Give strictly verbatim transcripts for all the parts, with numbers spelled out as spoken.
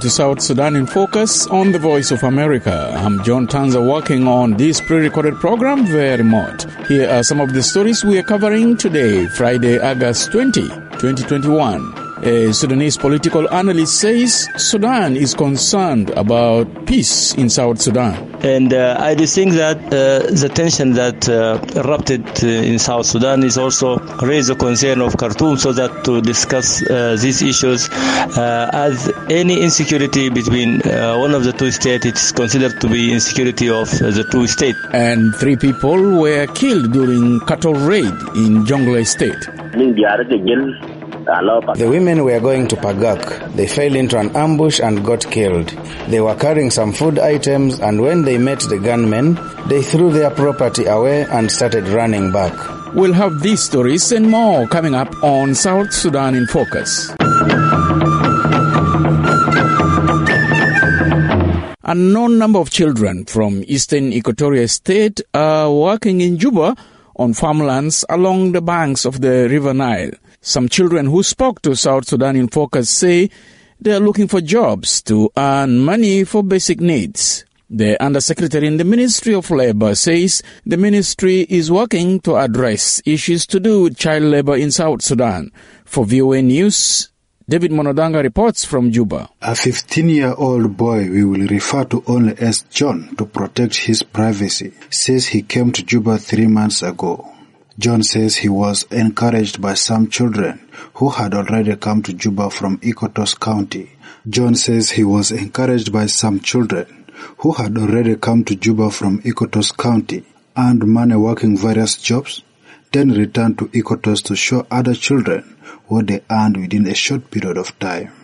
to South Sudan in Focus on the Voice of America. I'm John Tanza, working on this pre-recorded program via remote. Here are some of the stories we are covering today, Friday, August twentieth, twenty twenty-one. A Sudanese political analyst says Sudan is concerned about peace in South Sudan. And uh, I do think that uh, the tension that uh, erupted uh, in South Sudan is also raised the concern of Khartoum, so that to discuss uh, these issues uh, as any insecurity between uh, one of the two states, it is considered to be insecurity of uh, the two states. And three people were killed during cattle raid in Jonglei State. The women were going to Pagak. They fell into an ambush and got killed. They were carrying some food items, and when they met the gunmen, they threw their property away and started running back. We'll have these stories and more coming up on South Sudan in Focus. A known number of children from eastern Equatoria State are working in Juba on farmlands along the banks of the River Nile. Some children who spoke to South Sudan in Focus say they are looking for jobs to earn money for basic needs. The Undersecretary in the Ministry of Labor says the ministry is working to address issues to do with child labor in South Sudan. For V O A News, David Monodanga reports from Juba. A fifteen-year-old boy we will refer to only as John to protect his privacy says he came to Juba three months ago. John says he was encouraged by some children who had already come to Juba from Ikotos County. John says he was encouraged by some children who had already come to Juba from Ikotos County, earned money working various jobs, then returned to Ikotos to show other children what they earned within a short period of time.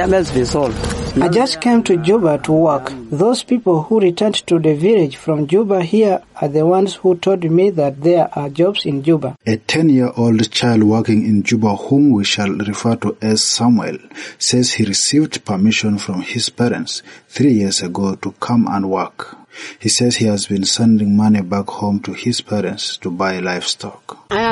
I just came to Juba to work. Those people who returned to the village from Juba here are the ones who told me that there are jobs in Juba. A ten-year-old child working in Juba, whom we shall refer to as Samuel, says he received permission from his parents three years ago to come and work. He says he has been sending money back home to his parents to buy livestock. I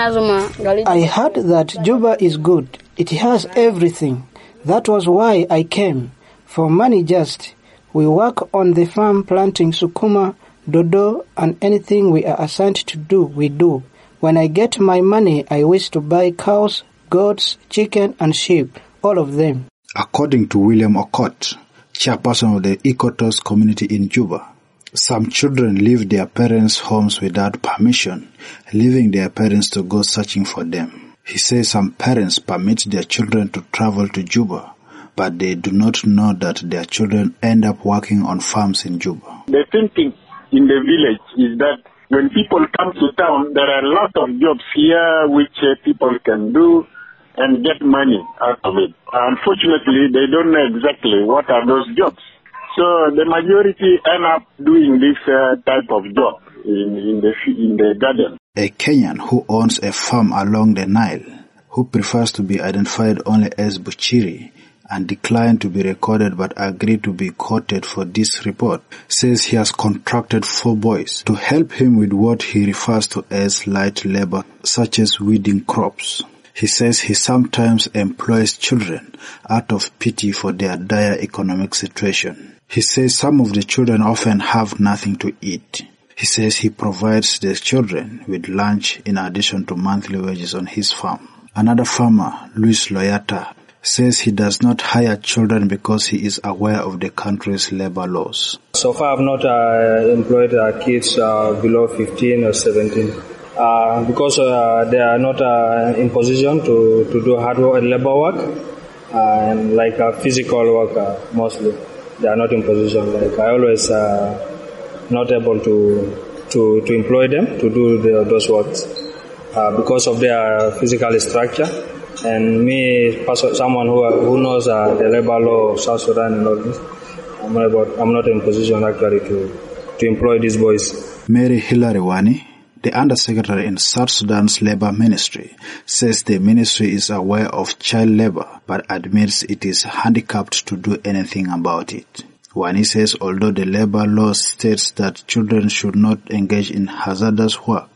heard that Juba is good. It has everything. That was why I came. For money just. We work on the farm planting sukuma, dodo, and anything we are assigned to do, we do. When I get my money, I wish to buy cows, goats, chicken, and sheep, all of them. According to William Okot, chairperson of the Ikotos community in Juba, some children leave their parents' homes without permission, leaving their parents to go searching for them. He says some parents permit their children to travel to Juba, but they do not know that their children end up working on farms in Juba. The thinking in the village is that when people come to town, there are a lot of jobs here which uh, people can do and get money out of it. Unfortunately, they don't know exactly what are those jobs. So the majority end up doing this uh, type of job in, in the in the garden. A Kenyan who owns a farm along the Nile, who prefers to be identified only as Buchiri and declined to be recorded but agreed to be quoted for this report, says he has contracted four boys to help him with what he refers to as light labor, such as weeding crops. He says he sometimes employs children out of pity for their dire economic situation. He says some of the children often have nothing to eat. He says he provides the children with lunch in addition to monthly wages on his farm. Another farmer, Luis Loyata, says he does not hire children because he is aware of the country's labor laws. So far I've not uh, employed uh, kids uh, below fifteen or seventeen uh, because uh, they are not uh, in position to, to do hard work, labor work uh, and like uh, physical work uh, mostly. They are not in position. Like I always uh, not able to to to employ them to do the, those works uh, because of their physical structure. And me, someone who who knows uh, the labor law of South Sudan and all this, I'm not, about, I'm not in position actually to to employ these boys. Mary Hilary Wani, the Undersecretary in South Sudan's Labor Ministry, says the ministry is aware of child labor but admits it is handicapped to do anything about it. Wani says although the labor law states that children should not engage in hazardous work,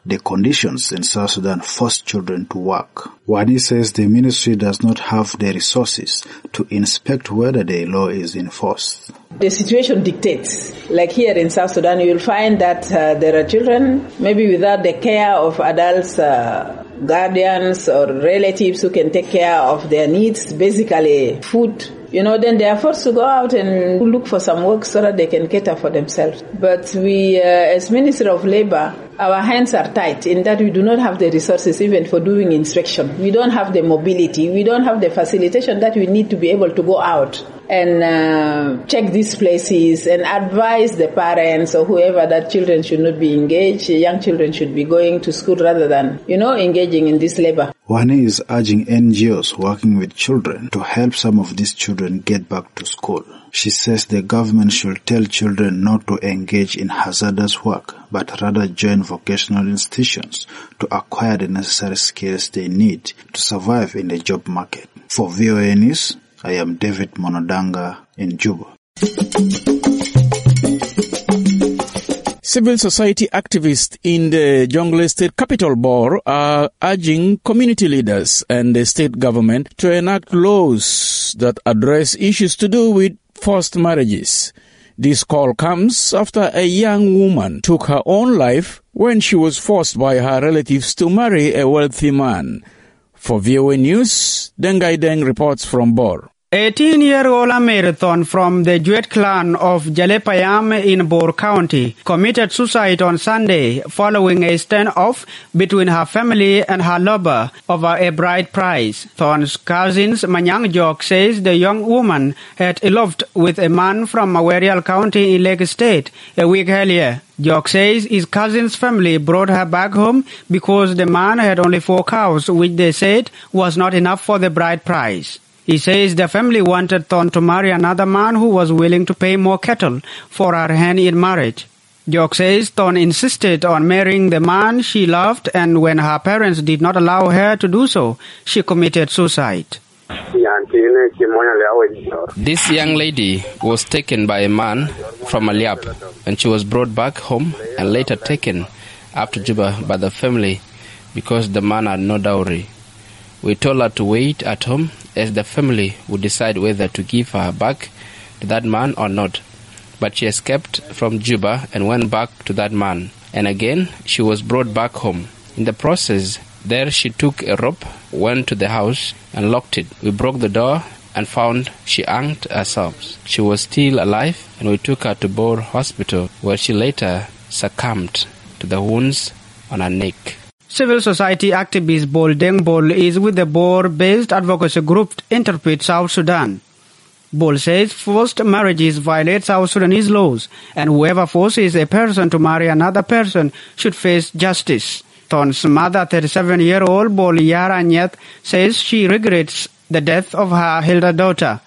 the conditions in South Sudan force children to work. Wani says the ministry does not have the resources to inspect whether the law is enforced. The situation dictates. Like here in South Sudan, you will find that uh, there are children, maybe without the care of adults, uh, guardians or relatives who can take care of their needs, basically food. You know, then they are forced to go out and look for some work so that they can cater for themselves. But we, uh, as Ministry of Labor, our hands are tied in that we do not have the resources even for doing inspection. We don't have the mobility. We don't have the facilitation that we need to be able to go out and uh, check these places and advise the parents or whoever that children should not be engaged. Young children should be going to school rather than, you know, engaging in this labor. Wani is urging N G Os working with children to help some of these children get back to school. She says the government should tell children not to engage in hazardous work, but rather join vocational institutions to acquire the necessary skills they need to survive in the job market. For V O A News, I am David Monodanga in Juba. Civil society activists in the Jonglei State capital, Bor, are urging community leaders and the state government to enact laws that address issues to do with forced marriages. This call comes after a young woman took her own life when she was forced by her relatives to marry a wealthy man. For V O A News, Dengai Deng reports from Bor. eighteen-year-old Marathon from the Juet clan of Jalepayam in Bor County committed suicide on Sunday following a standoff between her family and her lover over a bride price. Thorn's cousins Manyang Jok says the young woman had eloped with a man from Mawerial County in Lake State a week earlier. Jok says his cousin's family brought her back home because the man had only four cows, which they said was not enough for the bride price. He says the family wanted Thorn to marry another man who was willing to pay more cattle for her hand in marriage. Jok says Thorn insisted on marrying the man she loved, and when her parents did not allow her to do so, she committed suicide. This young lady was taken by a man from Aliap, and she was brought back home and later taken up to Juba by the family because the man had no dowry. We told her to wait at home as the family would decide whether to give her back to that man or not. But she escaped from Juba and went back to that man. And again, she was brought back home. In the process, there she took a rope, went to the house and locked it. We broke the door and found she hanged herself. She was still alive, and we took her to Bor Hospital, where she later succumbed to the wounds on her neck. Civil society activist Bol Deng Bol is with the Bor-based advocacy group Interpret South Sudan. Bol says forced marriages violate South Sudanese laws, and whoever forces a person to marry another person should face justice. Thorn's mother, thirty-seven-year-old Bol Yara Nyet, says she regrets the death of her elder daughter.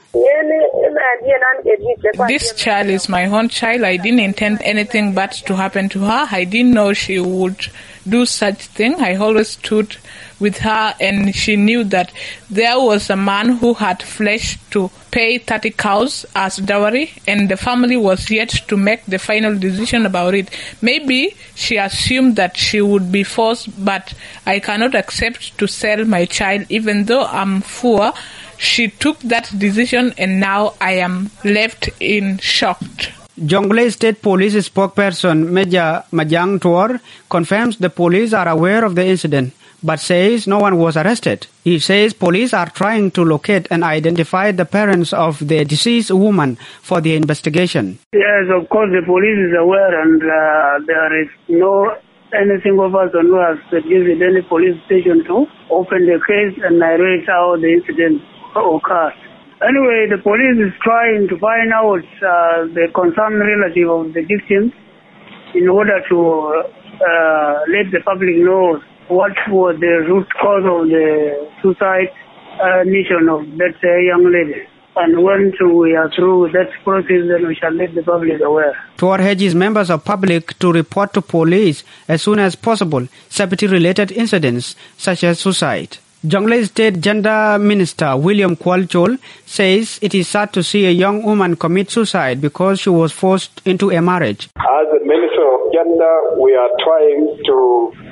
This child is my own child. I didn't intend anything bad to happen to her. I didn't know she would do such thing. I always stood with her, and she knew that there was a man who had flesh to pay thirty cows as dowry, and the family was yet to make the final decision about it. Maybe she assumed that she would be forced, but I cannot accept to sell my child even though I'm poor. She took that decision, and now I am left in shock. Jonglei State Police spokesperson Major Majang Tuor confirms the police are aware of the incident, but says no one was arrested. He says police are trying to locate and identify the parents of the deceased woman for the investigation. Yes, of course the police is aware, and uh, there is no any single person who has visited any police station to open the case and narrate how the incident occurred. Anyway, the police is trying to find out uh, the concerned relative of the victims in order to uh, let the public know what was the root cause of the suicide uh, mission of that uh, young lady. And once we are through that process, then we shall let the public aware. Tuor urges members of public to report to police as soon as possible safety-related incidents such as suicide. Jonglei State Gender Minister William Kwalchol says it is sad to see a young woman commit suicide because she was forced into a marriage. As a Minister of Gender, we are trying to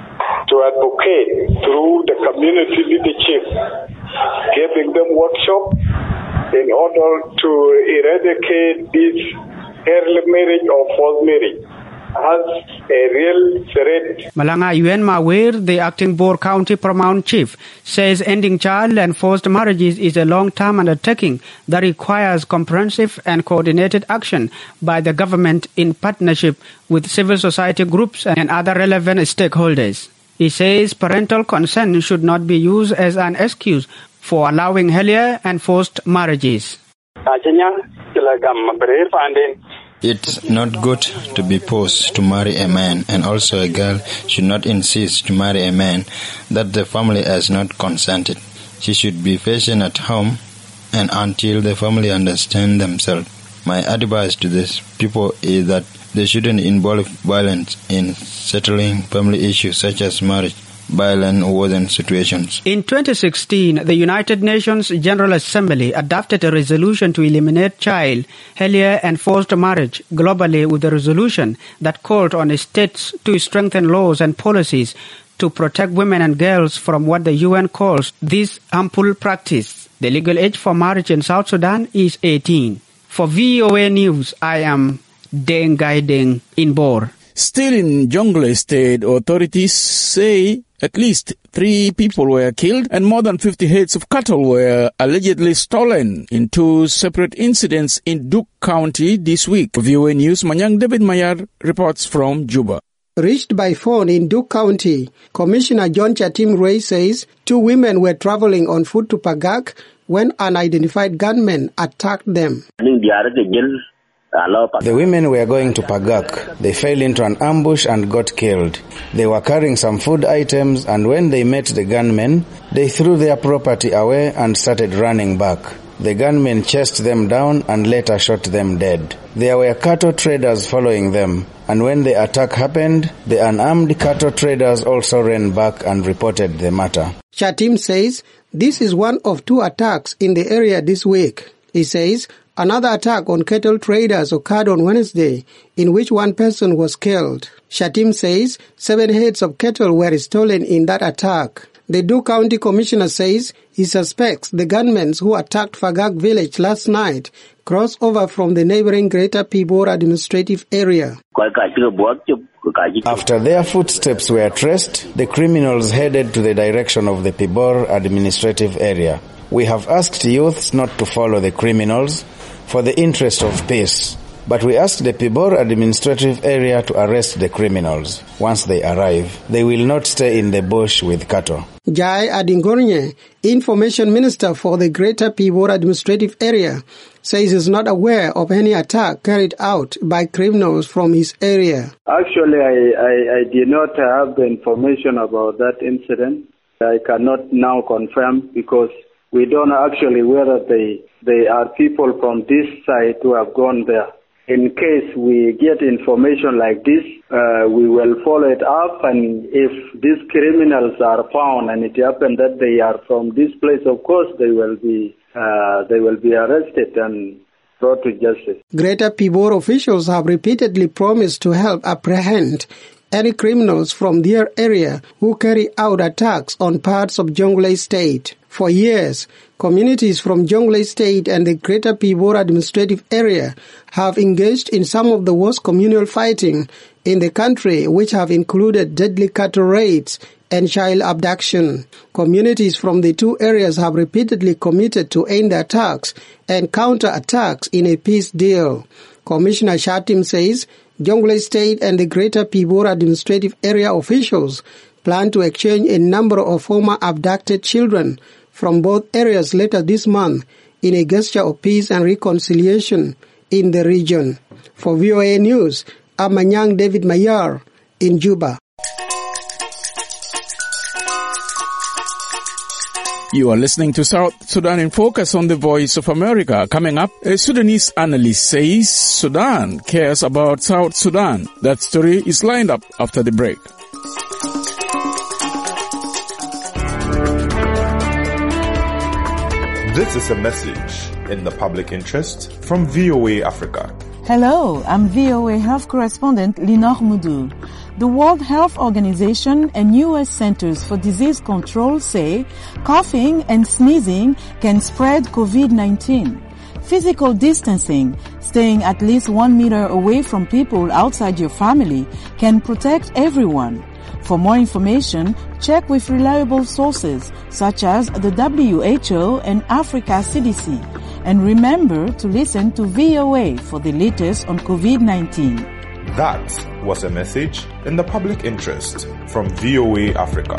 to advocate through the community leadership, giving them workshops in order to eradicate this early marriage or forced marriage as a real threat. Malanga Yuen Mawir, the acting Bor County Paramount Chief, says ending child and forced marriages is a long-term undertaking that requires comprehensive and coordinated action by the government in partnership with civil society groups and other relevant stakeholders. He says parental consent should not be used as an excuse for allowing earlier and forced marriages. It's not good to be forced to marry a man, and also a girl should not insist to marry a man that the family has not consented. She should be patient at home and until the family understand themselves. My advice to these people is that they shouldn't involve violence in settling family issues such as marriage, violent warring situations. In twenty sixteen, the United Nations General Assembly adopted a resolution to eliminate child, earlier and forced marriage globally, with a resolution that called on states to strengthen laws and policies to protect women and girls from what the U N calls this harmful practice. The legal age for marriage in South Sudan is eighteen. For V O A News, I am Deng Gai Deng in Bor. Still in Jonglei State, authorities say at least three people were killed and more than fifty heads of cattle were allegedly stolen in two separate incidents in Duke County this week. V O A News, Manyang David Mayar reports from Juba. Reached by phone in Duke County, Commissioner John Chatim Ray says two women were traveling on foot to Pagak when unidentified gunmen attacked them. The women were going to Pagak. They fell into an ambush and got killed. They were carrying some food items, and when they met the gunmen, they threw their property away and started running back. The gunmen chased them down and later shot them dead. There were cattle traders following them, and when the attack happened, the unarmed cattle traders also ran back and reported the matter. Chatim says this is one of two attacks in the area this week. He says another attack on cattle traders occurred on Wednesday, in which one person was killed. Chatim says seven heads of cattle were stolen in that attack. The Duke County Commissioner says he suspects the gunmen who attacked Fagak village last night crossed over from the neighboring Greater Pibor administrative area. After their footsteps were traced, the criminals headed to the direction of the Pibor administrative area. We have asked youths not to follow the criminals for the interest of peace, but we asked the Pibor administrative area to arrest the criminals. Once they arrive, they will not stay in the bush with cattle. Jai Adingornye, Information Minister for the Greater Pibor administrative area, says he is not aware of any attack carried out by criminals from his area. Actually, I, I, I did not have the information about that incident. I cannot now confirm because we don't know actually whether they, they are people from this side who have gone there. In case we get information like this, uh, we will follow it up, and if these criminals are found and it happens that they are from this place, of course they will be uh, they will be arrested and brought to justice. Greater Pibor officials have repeatedly promised to help apprehend any criminals from their area who carry out attacks on parts of Jonglei State. For years, communities from Jonglei State and the Greater Pibor administrative area have engaged in some of the worst communal fighting in the country, which have included deadly cattle raids and child abduction. Communities from the two areas have repeatedly committed to end the attacks and counter attacks in a peace deal. Commissioner Chatim says Jonglei State and the Greater Pibor administrative area officials plan to exchange a number of former abducted children from both areas later this month in a gesture of peace and reconciliation in the region. For V O A News, I'm Manyang David Mayar in Juba. You are listening to South Sudan in Focus on the Voice of America. Coming up, a Sudanese analyst says Sudan cares about South Sudan. That story is lined up after the break. This is a message in the public interest from V O A Africa. Hello, I'm V O A health correspondent Linor Moudou. The World Health Organization and U S Centers for Disease Control say coughing and sneezing can spread COVID nineteen. Physical distancing, staying at least one meter away from people outside your family, can protect everyone. For more information, check with reliable sources such as the W H O and Africa C D C. And remember to listen to V O A for the latest on COVID nineteen. That was a message in the public interest from V O A Africa.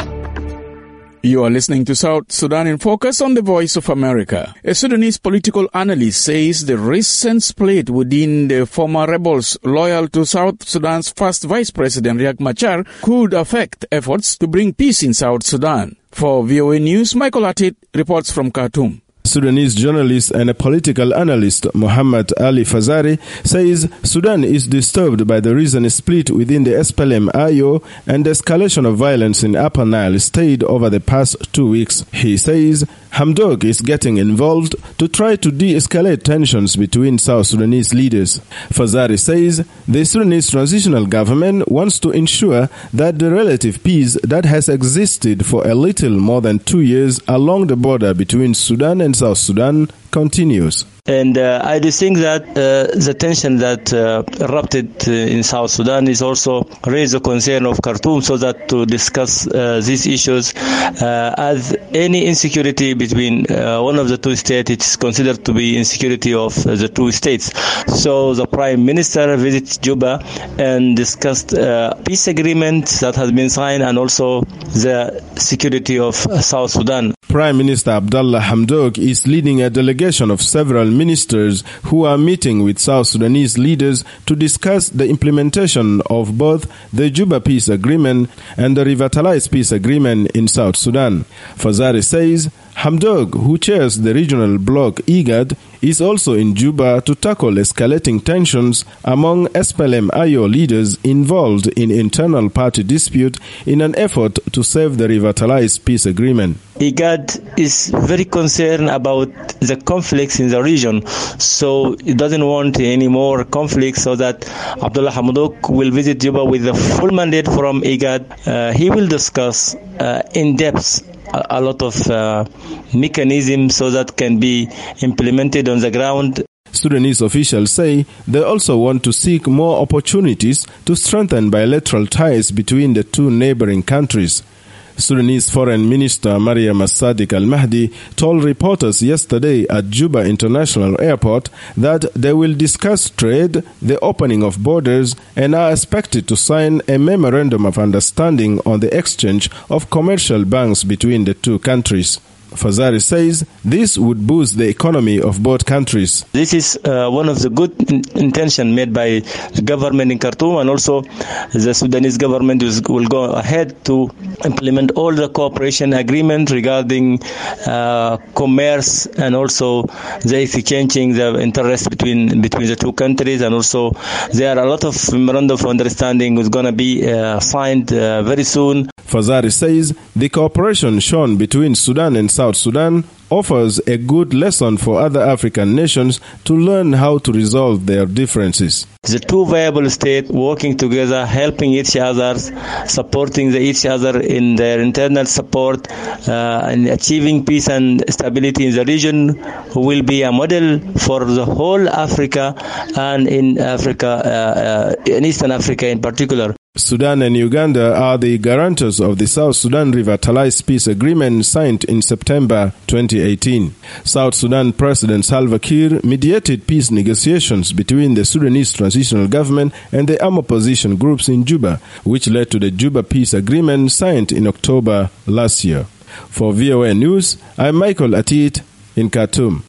You are listening to South Sudan in Focus on the Voice of America. A Sudanese political analyst says the recent split within the former rebels loyal to South Sudan's first Vice President Riek Machar could affect efforts to bring peace in South Sudan. For V O A News, Michael Atit reports from Khartoum. Sudanese journalist and a political analyst Muhammad Ali Fazari says Sudan is disturbed by the recent split within the S P L M I O and the escalation of violence in Upper Nile State over the past two weeks. He says Hamdok is getting involved to try to de-escalate tensions between South Sudanese leaders. Fazari says the Sudanese transitional government wants to ensure that the relative peace that has existed for a little more than two years along the border between Sudan and South Sudan continues. And uh, I do think that uh, the tension that uh, erupted uh, in South Sudan is also raised the concern of Khartoum, so that to discuss uh, these issues uh, as any insecurity between uh, one of the two states, it is considered to be insecurity of uh, the two states. So the Prime Minister visited Juba and discussed uh, peace agreement that has been signed and also the security of uh, South Sudan. Prime Minister Abdallah Hamdok is leading a delegation of several ministers who are meeting with South Sudanese leaders to discuss the implementation of both the Juba Peace Agreement and the Revitalized Peace Agreement in South Sudan. Fazari says Hamdok, who chairs the regional bloc IGAD, is also in Juba to tackle escalating tensions among S P L M I O leaders involved in internal party dispute in an effort to save the revitalized peace agreement. IGAD is very concerned about the conflicts in the region, so it doesn't want any more conflicts, so that Abdullah Hamdok will visit Juba with a full mandate from IGAD. Uh, he will discuss uh, in depth a lot of uh, mechanisms so that can be implemented on the ground. Sudanese officials say they also want to seek more opportunities to strengthen bilateral ties between the two neighboring countries. Sudanese Foreign Minister Mariam As-Sadiq Al-Mahdi told reporters yesterday at Juba International Airport that they will discuss trade, the opening of borders, and are expected to sign a memorandum of understanding on the exchange of commercial banks between the two countries. Fazari says this would boost the economy of both countries. This is uh, one of the good in- intention made by the government in Khartoum, and also the Sudanese government is, will go ahead to implement all the cooperation agreement regarding uh, commerce and also the exchanging the interest between between the two countries, and also there are a lot of memorandum of understanding is going to be uh, signed uh, very soon. Fazari says the cooperation shown between Sudan and South Sudan offers a good lesson for other African nations to learn how to resolve their differences. The two viable states working together, helping each other, supporting the each other in their internal support, uh, and achieving peace and stability in the region will be a model for the whole Africa, and in Africa, uh, uh, in Eastern Africa in particular. Sudan and Uganda are the guarantors of the South Sudan Revitalized Peace Agreement signed in September twenty eighteen. South Sudan President Salva Kiir mediated peace negotiations between the Sudanese transitional government and the armed opposition groups in Juba, which led to the Juba Peace Agreement signed in October last year. For V O A News, I'm Michael Atit in Khartoum.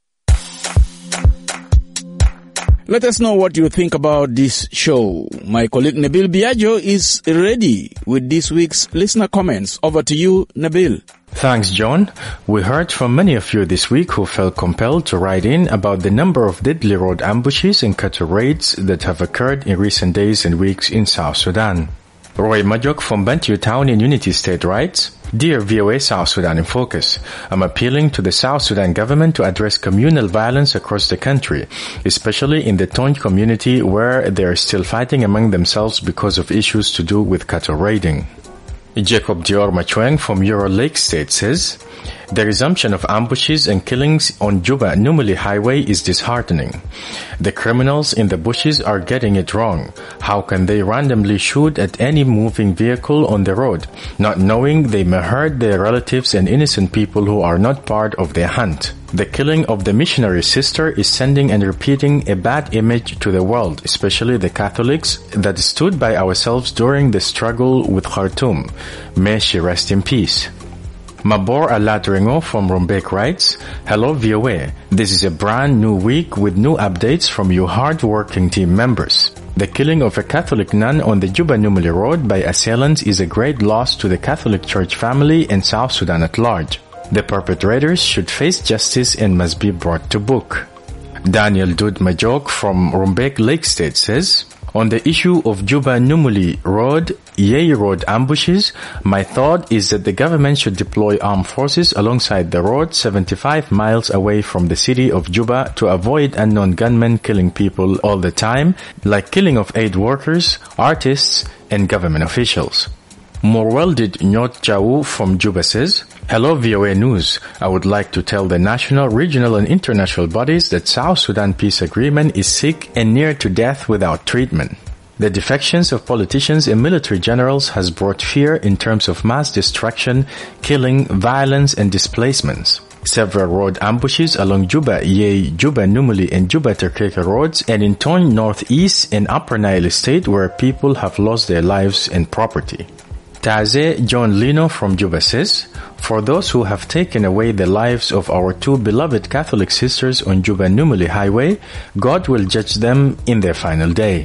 Let us know what you think about this show. My colleague Nabil Biagio is ready with this week's listener comments. Over to you, Nabil. Thanks, John. We heard from many of you this week who felt compelled to write in about the number of deadly road ambushes and cattle raids that have occurred in recent days and weeks in South Sudan. Roy Majok from Bantu Town in Unity State writes, Dear V O A South Sudan in Focus, I'm appealing to the South Sudan government to address communal violence across the country, especially in the Tony community where they are still fighting among themselves because of issues to do with cattle raiding. Jacob Dior Machueng from Euro Lake State says, the resumption of ambushes and killings on Juba-Numili Highway is disheartening. The criminals in the bushes are getting it wrong. How can they randomly shoot at any moving vehicle on the road, not knowing they may hurt their relatives and innocent people who are not part of their hunt? The killing of the missionary sister is sending and repeating a bad image to the world, especially the Catholics that stood by ourselves during the struggle with Khartoum. May she rest in peace. Mabor Aladringo from Rumbek writes, hello V O A. This is a brand new week with new updates from you hard-working team members. The killing of a Catholic nun on the Juba-Numili Road by assailants is a great loss to the Catholic Church family and South Sudan at large. The perpetrators should face justice and must be brought to book. Daniel Dud Majok from Rumbek Lake State says, on the issue of Juba-Numili Road, Yei Road ambushes, my thought is that the government should deploy armed forces alongside the road seventy-five miles away from the city of Juba to avoid unknown gunmen killing people all the time, like killing of aid workers, artists, and government officials. Morwelded Nyot Chau from Juba says, hello V O A News. I would like to tell the national, regional and international bodies that South Sudan peace agreement is sick and near to death without treatment. The defections of politicians and military generals has brought fear in terms of mass destruction, killing, violence and displacements. Several road ambushes along Juba, Yei, Juba-Numili and Juba-Terkeke roads and in Tony Northeast and Upper Nile State where people have lost their lives and property. Taze John Lino from Juba says, for those who have taken away the lives of our two beloved Catholic sisters on Juba-Numili Highway, God will judge them in their final day.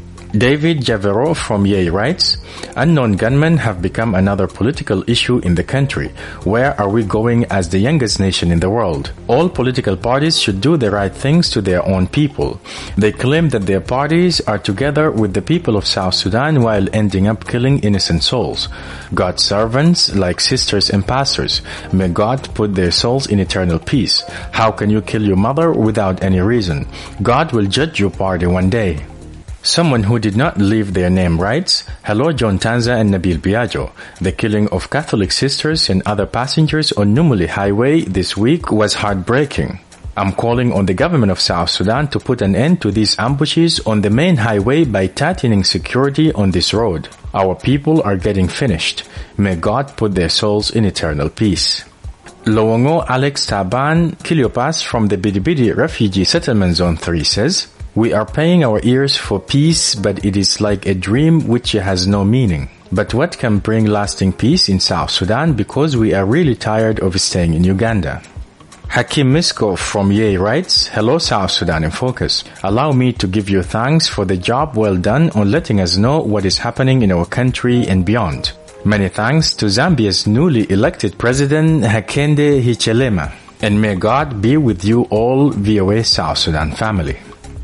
David Javero from Yei writes, unknown gunmen have become another political issue in the country. Where are we going as the youngest nation in the world? All political parties should do the right things to their own people. They claim that their parties are together with the people of South Sudan while ending up killing innocent souls. God's servants like sisters and pastors. May God put their souls in eternal peace. How can you kill your mother without any reason? God will judge your party one day. Someone who did not leave their name writes, hello John Tanza and Nabil Biagio. The killing of Catholic sisters and other passengers on Numili Highway this week was heartbreaking. I'm calling on the government of South Sudan to put an end to these ambushes on the main highway by tightening security on this road. Our people are getting finished. May God put their souls in eternal peace. Loongo Alex Taban Kiliopas from the Bidibidi Refugee Settlement Zone three says, we are paying our ears for peace, but it is like a dream which has no meaning. But what can bring lasting peace in South Sudan because we are really tired of staying in Uganda? Hakim Misko from Yei writes, hello South Sudan in Focus. Allow me to give you thanks for the job well done on letting us know what is happening in our country and beyond. Many thanks to Zambia's newly elected president Hakainde Hichilema. And may God be with you all V O A South Sudan family.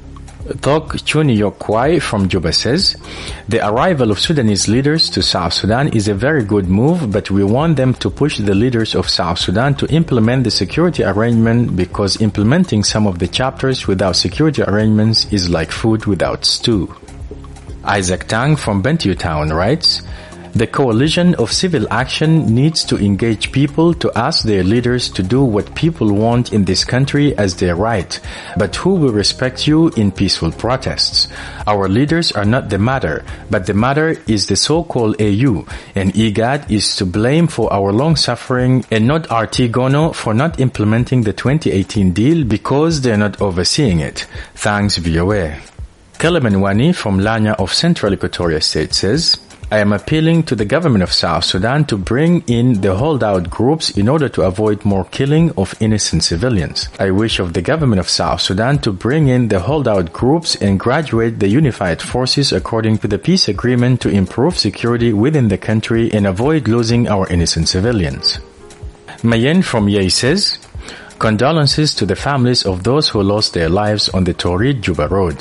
Tok Chuniyokwai from Juba says, the arrival of Sudanese leaders to South Sudan is a very good move, but we want them to push the leaders of South Sudan to implement the security arrangement because implementing some of the chapters without security arrangements is like food without stew. Isaac Tang from Bentiu Town writes, the coalition of civil action needs to engage people to ask their leaders to do what people want in this country as their right, but who will respect you in peaceful protests. Our leaders are not the matter, but the matter is the so-called A U, and IGAD is to blame for our long suffering and not R T Gono for not implementing the twenty eighteen deal because they're not overseeing it. Thanks V O A. Kelemenwani from Lanya of Central Equatoria State says, I am appealing to the government of South Sudan to bring in the holdout groups in order to avoid more killing of innocent civilians. I wish of the government of South Sudan to bring in the holdout groups and graduate the unified forces according to the peace agreement to improve security within the country and avoid losing our innocent civilians. Mayen from Yei says, condolences to the families of those who lost their lives on the Torid Juba Road.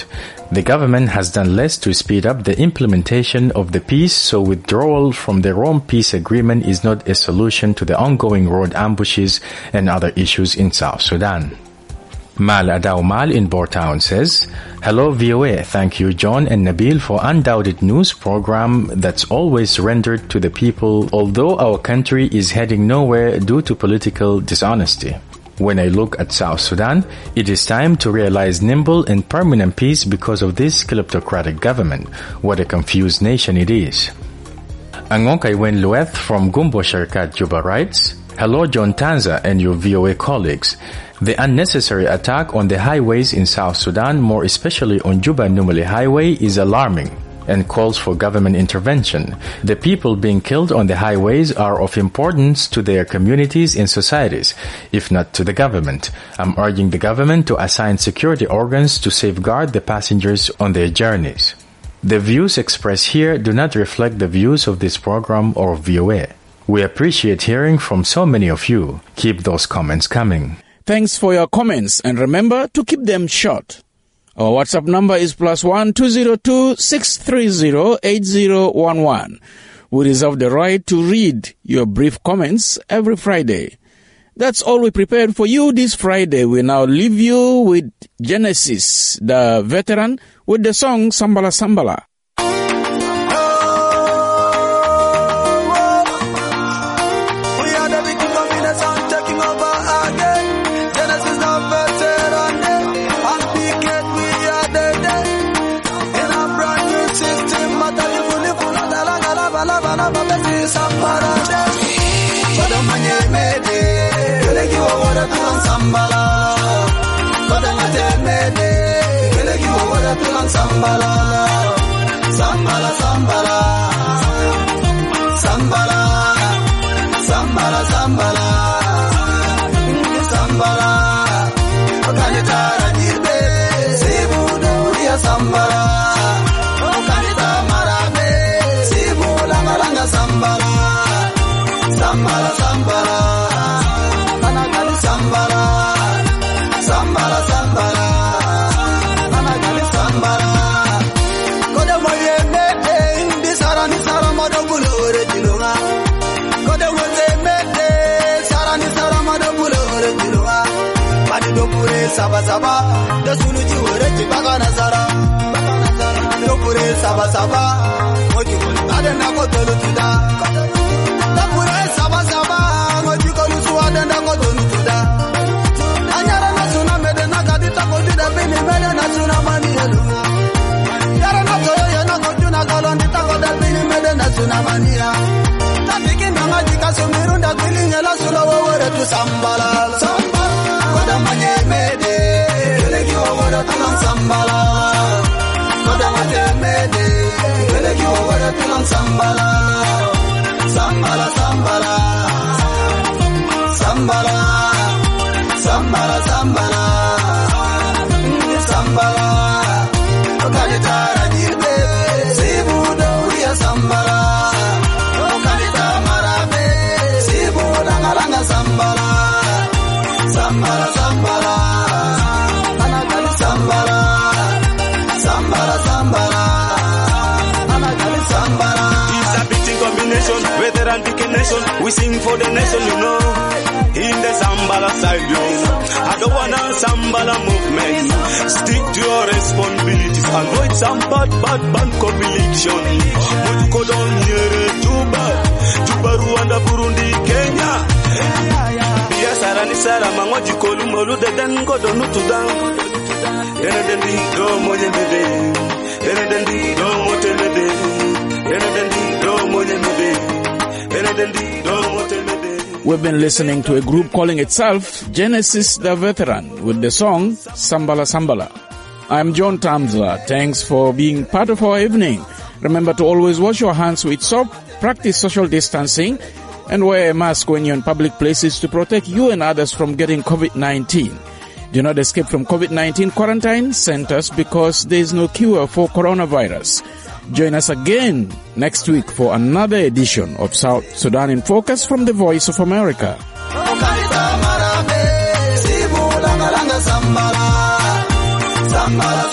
The government has done less to speed up the implementation of the peace, so withdrawal from the Rome Peace Agreement is not a solution to the ongoing road ambushes and other issues in South Sudan. Mal Adao Mal in Bourtown says, "Hello V O A, thank you John and Nabil for undoubted news program that's always rendered to the people, although our country is heading nowhere due to political dishonesty. When I look at South Sudan, it is time to realize nimble and permanent peace because of this kleptocratic government. What a confused nation it is." Angong Kaiwen Lueth from Gumbo Sharkat Juba writes, "Hello John Tanza and your V O A colleagues. The unnecessary attack on the highways in South Sudan, more especially on Juba-Numale Highway, is alarming and calls for government intervention. The people being killed on the highways are of importance to their communities and societies, if not to the government. I'm urging the government to assign security organs to safeguard the passengers on their journeys. The views expressed here do not reflect the views of this program or V O A. We appreciate hearing from so many of you. Keep those comments coming." Thanks for your comments, and remember to keep them short. Our WhatsApp number is plus one two zero two six three zero eight zero one one. We reserve the right to read your brief comments every Friday. That's all we prepared for you this Friday. We now leave you with Genesis, the veteran, with the song Sambala Sambala. Sambala, sambala, sambala, sambala, sambala, sambala, sambala. Okanita rajirbe, sibudu ya sambala. Okanita marabe, sibula malanga sambala, sambala, sambala, anakali sambala, sambala, sambala. Saba saba, da sunu ji wore ji baga nazara. Do pure saba saba, moji kolu ada na ko tolu tuda. Da pure saba saba, moji kolu su ada na ko tolu tuda. Anyara na suna mede na kadi ta ko tuda bini mede na suna mani elu. Yara na ko yo na ko tuna kalondi ta ko da bini mede na suna mani ya. Ta piki na maji ka so mirunda kwili ngela sula wo wore tu sambala. Sambala, koda manye mede. Sambala, koda mate mede, kele ki wawara tulang sambala, sambala, sambala, sambala, sambala, sambala, sambala, okanita rajirbe, sibudo ya sambala, okanita marabe, sibuda ngalanga sambala, sambala, sambala. Sambala, sambala, sambala, anakali sambala. It's a beating combination, veteran picking nation. We sing for the nation, you know. In the sambala side, you know. I don't wanna sambala movement. Stick to your responsibilities. Avoid some bad, bad, bad combination. Mutuko don here, Juba, Juba, Rwanda, Burundi, Kenya. Bia sarani sara mangwaji kolumolu de den godonu tudan. Enedendi do moye mede, enedendi do mote mede, enedendi do moye mede, enedendi do mote mede. We've been listening to a group calling itself Genesis the Veteran with the song Sambala Sambala. I'm John Tamza. Thanks for being part of our evening. Remember to always wash your hands with soap, practice social distancing, and wear a mask when you're in public places to protect you and others from getting COVID nineteen. Do not escape from COVID nineteen quarantine centers because there is no cure for coronavirus. Join us again next week for another edition of South Sudan in Focus from the Voice of America. Sambala,